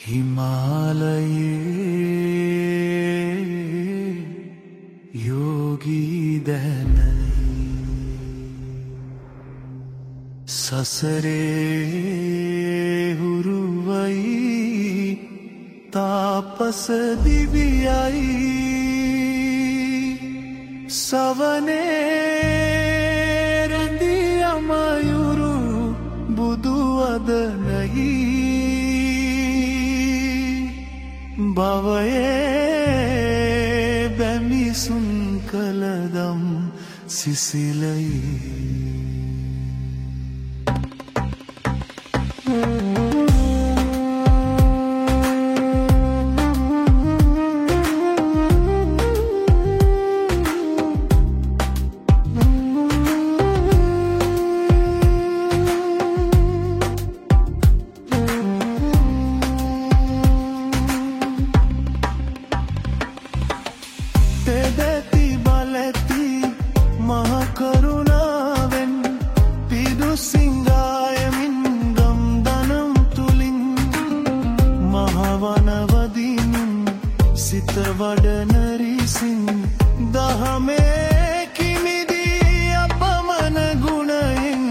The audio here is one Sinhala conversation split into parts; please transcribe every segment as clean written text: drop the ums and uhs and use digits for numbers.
හිමාලයේ යෝගී දැනයි සසරේ හුරුවයි තාපස දිවියයි සවනේ රැඳී අමයුරු බුදු අදනයි භවයේ බැමිසුන් කළදම් සිසිලයි තෙදැති බලැති මහකරුණාවෙන් පිදු සිංගායමින් ගම්දනම් තුලින් මහවනවදිනුන් සිත වඩන රිසින් දහමේ කිමිදී අපමණ ගුණයෙන්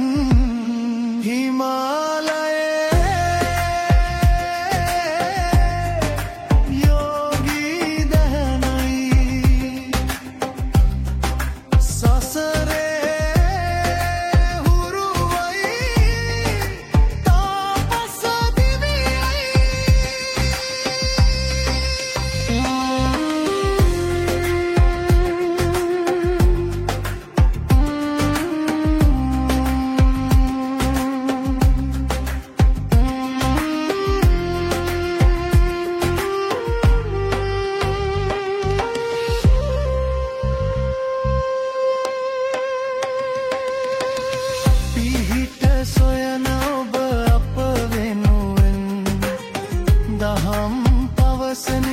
සොයන ඔබ අප වෙනුවෙන් දහම් පවසන